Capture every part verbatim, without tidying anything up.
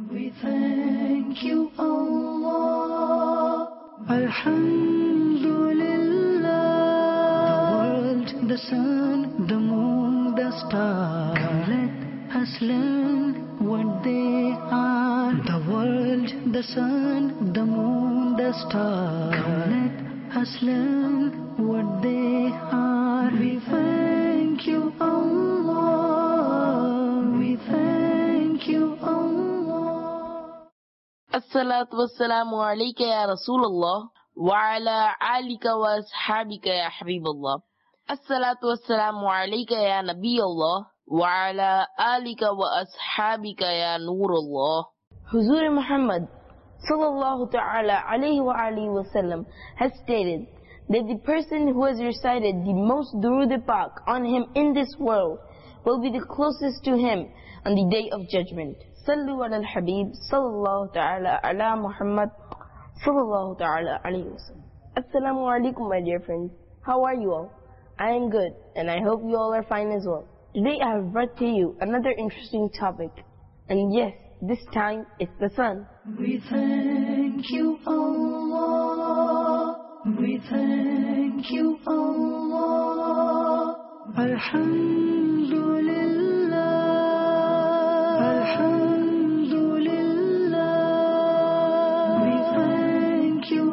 We thank you, Allah. Alhamdulillah. The world, the sun, the moon, the stars. Come let us learn what they are. The world, the sun, the moon, the stars. Come let us learn what they are. We thank you, Allah. We thank you, Allah. As-salatu was-salamu alayka ya Rasulullah wa ala alika wa ashabika ya Habiballah. As-salatu was-salamu alayka ya Nabiyallah wa ala alika wa ashabika ya Nurullah. Huzur Muhammad sallallahu ta'ala alayhi wa alihi wa sallam has stated that the person who has recited the most Durud Pak on him in this world will be the closest to him on the day of judgment. Sallu ala al-Habib sallallahu ta'ala ala Muhammad sallallahu ta'ala alayhi wa sallam. Assalamu alaikum, my dear friends. How are you all? I am good, and I hope you all are fine as well. Today I have brought to you another interesting topic. And yes, this time it's the sun. We thank you, Allah. We thank you, Allah. Alhamdulillah. Alhamdulillah. We thank you,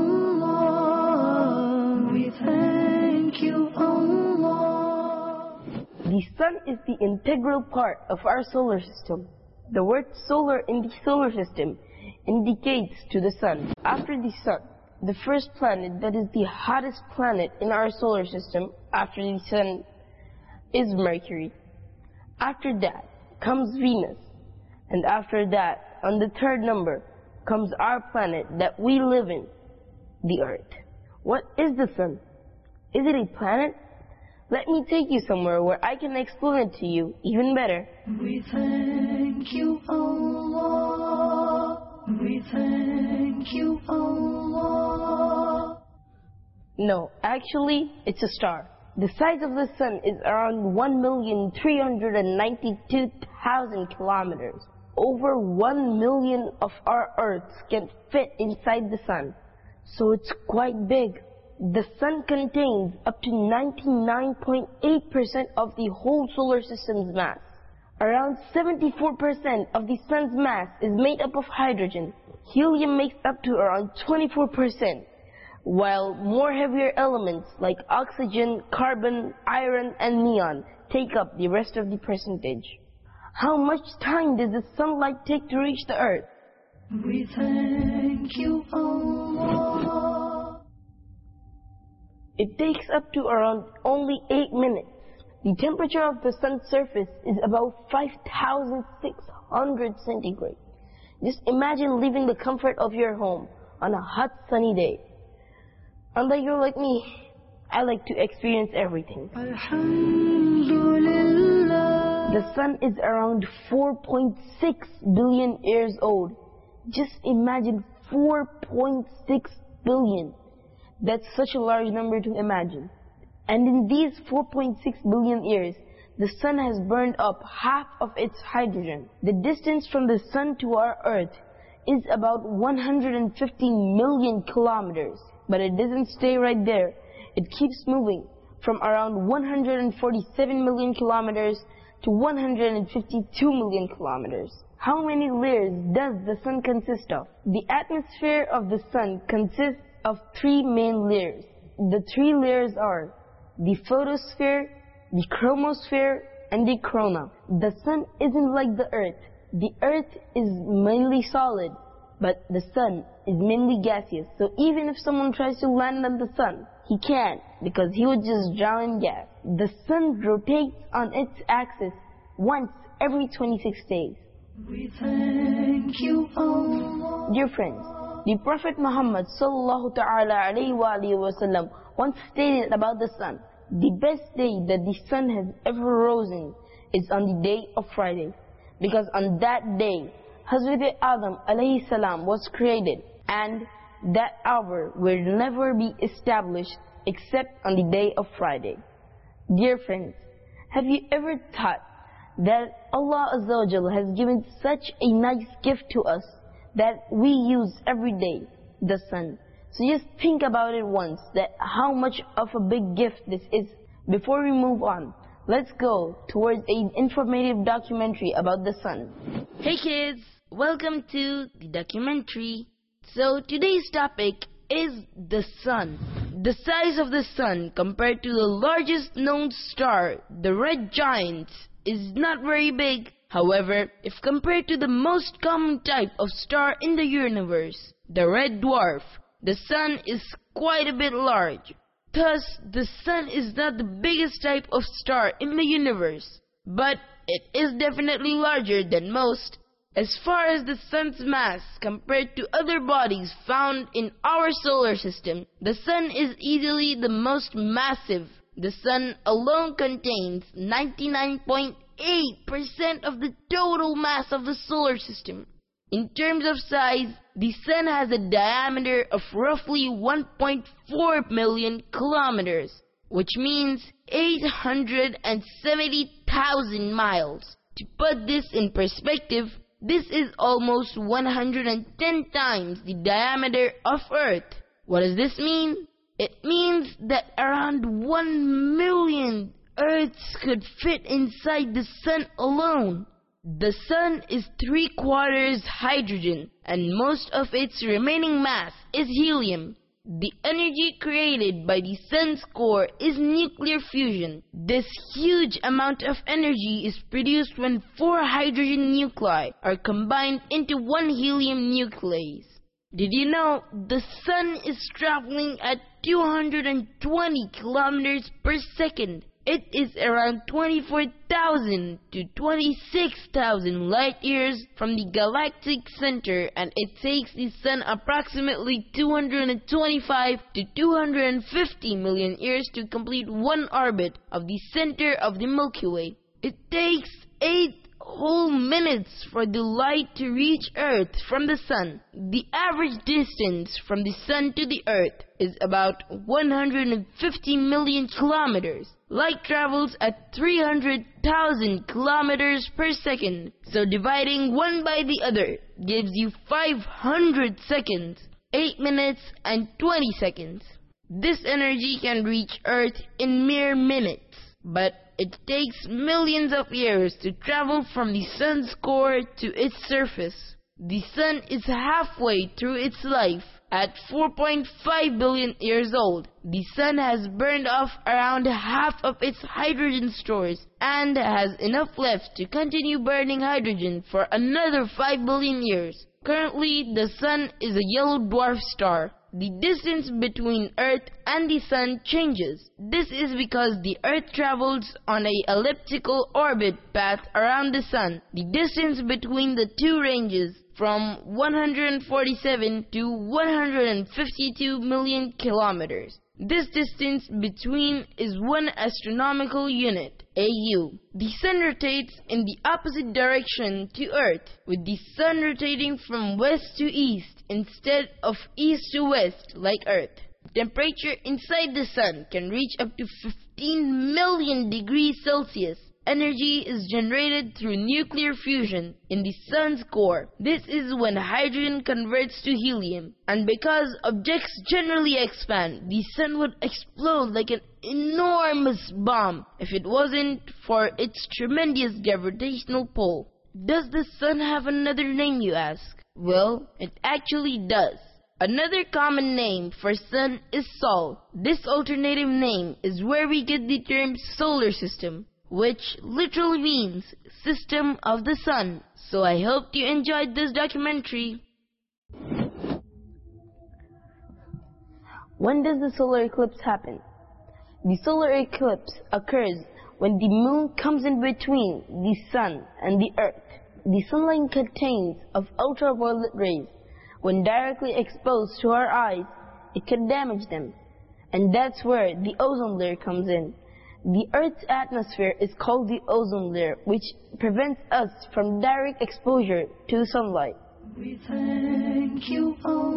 Allah. We thank you, Allah. The sun is the integral part of our solar system. The word solar in the solar system indicates to the sun. After the sun, the first planet that is the hottest planet in our solar system after the sun is Mercury. After that comes Venus. And after that, on the third number, comes our planet that we live in, the Earth. What is the sun? Is it a planet? Let me take you somewhere where I can explain it to you even better. We thank you, Allah. We thank you, Allah. No, actually, it's a star. The size of the sun is around one million three hundred ninety-two thousand kilometers. Over one million of our Earths can fit inside the sun. So it's quite big. The sun contains up to ninety-nine point eight percent of the whole solar system's mass. Around seventy-four percent of the sun's mass is made up of hydrogen. Helium makes up to around twenty-four percent, while more heavier elements like oxygen, carbon, iron, and neon take up the rest of the percentage. How much time does the sunlight take to reach the Earth? We thank you, Allah. It takes up to around only eight minutes. The temperature of the sun's surface is about five thousand six hundred centigrade. Just imagine leaving the comfort of your home on a hot sunny day. Unlike you're like me, I like to experience everything. Alhamdulillah. The sun is around four point six billion years old. Just imagine four point six billion. That's such a large number to imagine. And in these four point six billion years, the sun has burned up half of its hydrogen. The distance from the sun to our Earth is about one hundred fifty million kilometers. But it doesn't stay right there. It keeps moving from around one hundred forty-seven million kilometers to one hundred fifty-two million kilometers. How many layers does the sun consist of? The atmosphere of the sun consists of three main layers. The three layers are the photosphere, the chromosphere, and the corona. The sun isn't like the Earth. The Earth is mainly solid, but the sun is mainly gaseous. So even if someone tries to land on the sun, he can't, because he would just drown in gas. The sun rotates on its axis once every twenty-six days. We thank you, Allah. Dear friends, the Prophet Muhammad sallallahu ta'ala alayhi wa alayhi wa sallam once stated about the sun, the best day that the sun has ever risen is on the day of Friday. Because on that day, Hazrat Adam alayhi salam was created, and that hour will never be established except on the day of Friday. Dear friends, have you ever thought that Allah Azza wa Jalla has given such a nice gift to us that we use every day, the sun. So just think about it once, that how much of a big gift this is. Before we move on, let's go towards an informative documentary about the sun. Hey kids, welcome to the documentary. So today's topic is the sun. The size of the sun compared to the largest known star, the red giant, is not very big. However, if compared to the most common type of star in the universe, the red dwarf, the sun is quite a bit large. Thus, the sun is not the biggest type of star in the universe, but it is definitely larger than most. As far as the sun's mass compared to other bodies found in our solar system, the sun is easily the most massive. The sun alone contains ninety-nine point eight percent of the total mass of the solar system. In terms of size, the sun has a diameter of roughly one point four million kilometers, which means eight hundred seventy thousand miles. To put this in perspective, this is almost one hundred ten times the diameter of Earth. What does this mean? It means that around one million Earths could fit inside the sun alone. The sun is three quarters hydrogen, and most of its remaining mass is helium. The energy created by the sun's core is nuclear fusion. This huge amount of energy is produced when four hydrogen nuclei are combined into one helium nucleus. Did you know the sun is traveling at two hundred twenty kilometers per second? It is around twenty-four thousand to twenty-six thousand light years from the galactic center, and it takes the sun approximately two hundred twenty-five to two hundred fifty million years to complete one orbit of the center of the Milky Way. It takes eight whole minutes for the light to reach Earth from the sun. The average distance from the sun to the Earth is about one hundred fifty million kilometers. Light travels at three hundred thousand kilometers per second, so dividing one by the other gives you five hundred seconds, eight minutes and twenty seconds. This energy can reach Earth in mere minutes, but it takes millions of years to travel from the sun's core to its surface. The sun is halfway through its life. At four point five billion years old, the sun has burned off around half of its hydrogen stores and has enough left to continue burning hydrogen for another five billion years. Currently, the sun is a yellow dwarf star. The distance between Earth and the sun changes. This is because the Earth travels on an elliptical orbit path around the sun. The distance between the two ranges from one hundred forty-seven to one hundred fifty-two million kilometers. This distance between is one astronomical unit, A U. The sun rotates in the opposite direction to Earth, with the sun rotating from west to east instead of east to west like Earth. Temperature inside the sun can reach up to fifteen million degrees Celsius. Energy is generated through nuclear fusion in the sun's core. This is when hydrogen converts to helium. And because objects generally expand, the sun would explode like an enormous bomb if it wasn't for its tremendous gravitational pull. Does the sun have another name, you ask? Well, it actually does. Another common name for sun is Sol. This alternative name is where we get the term solar system, which literally means system of the sun. So I hope you enjoyed this documentary. When does the solar eclipse happen? The solar eclipse occurs when the moon comes in between the sun and the earth. The sunlight contains of ultraviolet rays. When directly exposed to our eyes, it can damage them. And that's where the ozone layer comes in. The Earth's atmosphere is called the ozone layer, which prevents us from direct exposure to sunlight. We thank you,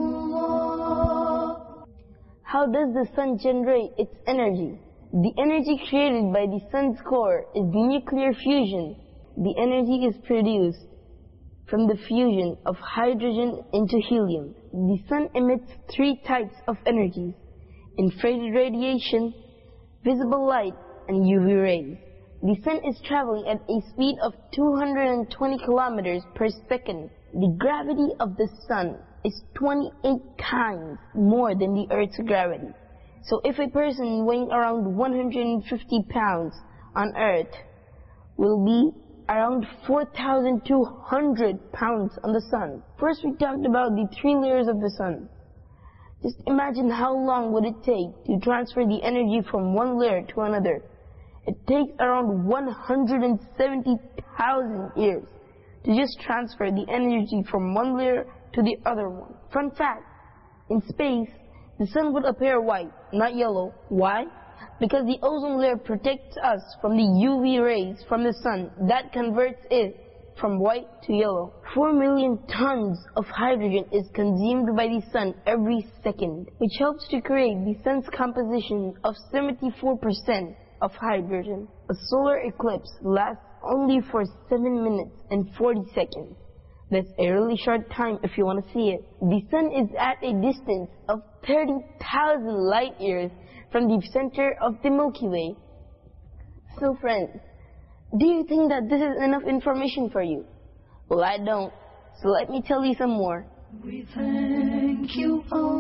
Allah. How does the sun generate its energy? The energy created by the sun's core is nuclear fusion. the energy is produced from the fusion of hydrogen into helium. The sun emits three types of energies: infrared radiation, visible light, and U V rays. The sun is traveling at a speed of two hundred twenty kilometers per second. The gravity of the sun is twenty-eight times more than the Earth's gravity. So if a person weighing around one hundred fifty pounds on Earth will be around four thousand two hundred pounds on the sun. First we talked about the three layers of the sun. Just imagine how long would it take to transfer the energy from one layer to another. It takes around one hundred seventy thousand years to just transfer the energy from one layer to the other one. Fun fact, in space, the sun would appear white, not yellow. Why? Because the ozone layer protects us from the U V rays from the sun that converts it from white to yellow. Four million tons of hydrogen is consumed by the sun every second, which helps to create the sun's composition of seventy-four percent of hydrogen. A solar eclipse lasts only for seven minutes and forty seconds. That's a really short time if you want to see it. The sun is at a distance of thirty thousand light years from the center of the Milky Way. So friends, do you think that this is enough information for you? Well, I don't. So let me tell you some more. We thank you,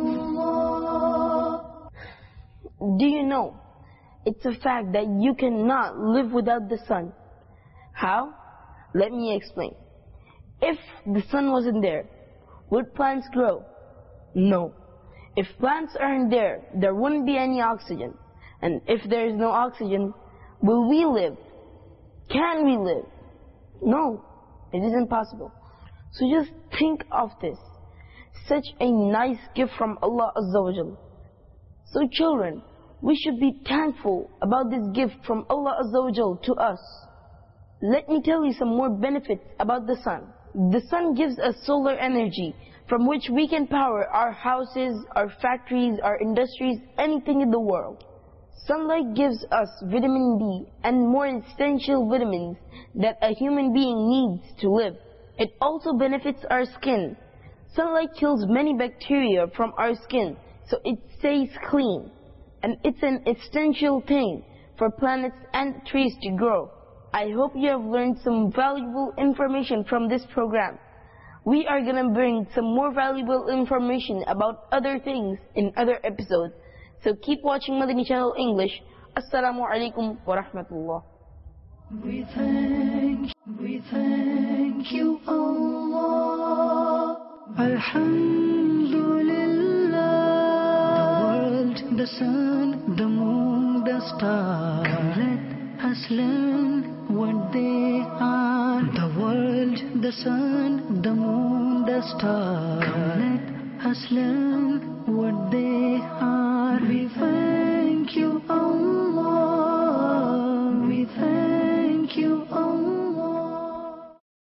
Allah. Do you know, it's a fact that you cannot live without the sun. How? Let me explain. If the sun wasn't there, would plants grow? No. If plants aren't there, there wouldn't be any oxygen. And if there is no oxygen, will we live? Can we live? No, it isn't possible. So just think of this. Such a nice gift from Allah Azza wa Jal. So children, we should be thankful about this gift from Allah Azza wa Jal to us. Let me tell you some more benefits about the sun. The sun gives us solar energy from which we can power our houses, our factories, our industries, anything in the world. Sunlight gives us vitamin D and more essential vitamins that a human being needs to live. It also benefits our skin. Sunlight kills many bacteria from our skin, so it stays clean. And it's an essential thing for plants and trees to grow. I hope you have learned some valuable information from this program. We are gonna bring some more valuable information about other things in other episodes. So keep watching Madani Channel English. Assalamu alaikum wa rahmatullah. We thank, we thank you, Allah. Alhamdulillah. The world, the sun, the moon, the stars. Let us learn what they are. The world, the sun, the moon, the stars. Let us learn what they are. We